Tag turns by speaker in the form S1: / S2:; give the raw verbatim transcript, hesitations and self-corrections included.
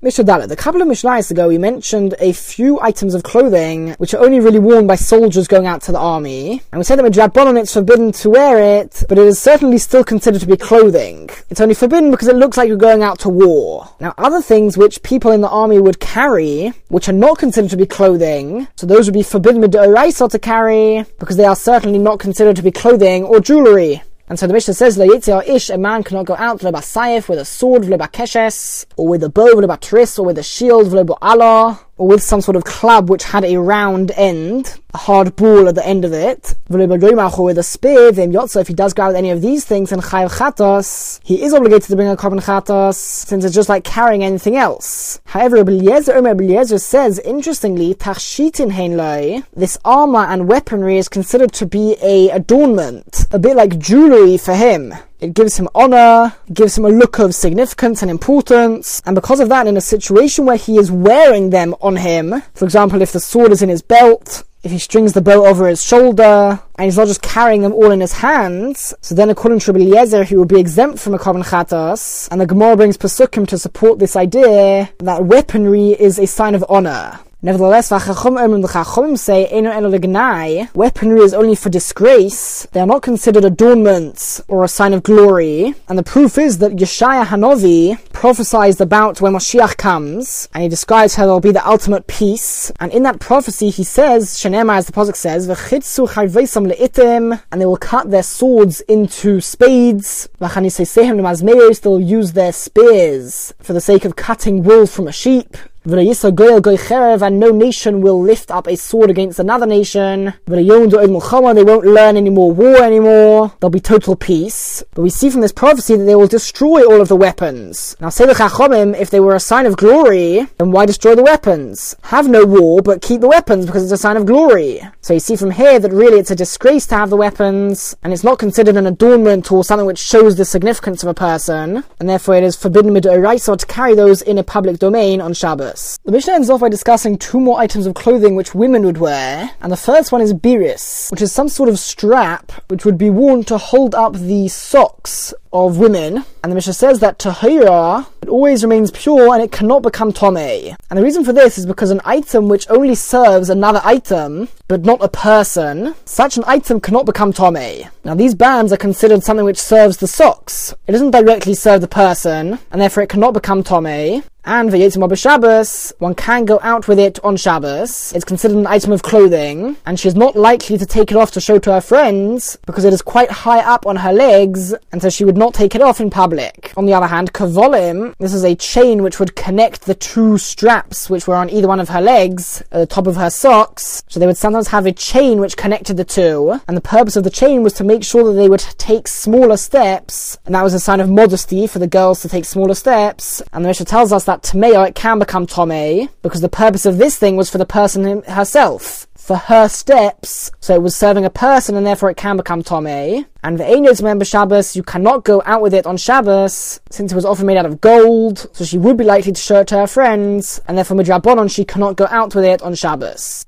S1: Mishnah Dalet. A couple of Mishnahs ago, we mentioned a few items of clothing which are only really worn by soldiers going out to the army. And we said that Midrabanan it's forbidden to wear it, but it is certainly still considered to be clothing. It's only forbidden because it looks like you're going out to war. Now, other things which people in the army would carry, which are not considered to be clothing, so those would be forbidden Midoraisa to carry, because they are certainly not considered to be clothing or jewelry. And so the Mishnah says, ish, a man cannot go out with a sword, or with a bow, or with a shield, or with some sort of club which had a round end, a hard ball at the end of it, or with a spear. If he does go out with any of these things, then chayav chatos, he is obligated to bring a korban chatos, since it's just like carrying anything else. However, Rabbi Eliezer says, interestingly, tachshitin heinloi, this armor and weaponry is considered to be a adornment, a bit like jewelry for him. It gives him honor, gives him a look of significance and importance, and because of that, in a situation where he is wearing them on him, for example, if the sword is in his belt, if he strings the bow over his shoulder, and he's not just carrying them all in his hands, so then according to Rabbi Eliezer, he will be exempt from a korban chatos, and the Gemara brings Pesukim to support this idea that weaponry is a sign of honor. Nevertheless, the Chacham say, weaponry is only for disgrace. They are not considered adornments or a sign of glory. And the proof is that Yeshaya Hanavi prophesied about when Mashiach comes, and he describes how there will be the ultimate peace. And in that prophecy, he says, Shenema, as the Pasuk says, and they will cut their swords into spades. They will use their spears for the sake of cutting wool from a sheep. And no nation will lift up a sword against another nation. They won't learn any more war anymore. There'll be total peace. But we see from this prophecy that they will destroy all of the weapons. Now say the Chachomim, if they were a sign of glory, then why destroy the weapons? Have no war, but keep the weapons because it's a sign of glory. So you see from here that really it's a disgrace to have the weapons, and it's not considered an adornment or something which shows the significance of a person, and therefore it is forbidden midoraisa to carry those in a public domain on Shabbos. The Mishnah ends off by discussing two more items of clothing which women would wear, and the first one is biris, which is some sort of strap which would be worn to hold up the socks of women. And the Mishnah says that tahira, it always remains pure and it cannot become tomei. And the reason for this is because an item which only serves another item, but not a person, such an item cannot become tomei. Now these bands are considered something which serves the socks. It doesn't directly serve the person, and therefore it cannot become tomei. And v'yetzim b'Shabbos, one can go out with it on Shabbos. It's considered an item of clothing, and she is not likely to take it off to show to her friends, because it is quite high up on her legs, and so she would not take it off in public. On the other hand, kavolim, this is a chain which would connect the two straps which were on either one of her legs, at the top of her socks. So they would sometimes have a chain which connected the two, and the purpose of the chain was to make sure that they would take smaller steps, and that was a sign of modesty for the girls to take smaller steps. And the Mishnah tells us that Tamei, it can become Tomei, because the purpose of this thing was for the person herself, for her steps, so it was serving a person, and therefore it can become Tomei. And the Einos member Shabbos, you cannot go out with it on Shabbos, since it was often made out of gold, so she would be likely to show it to her friends, and therefore Midrabanan, she cannot go out with it on Shabbos.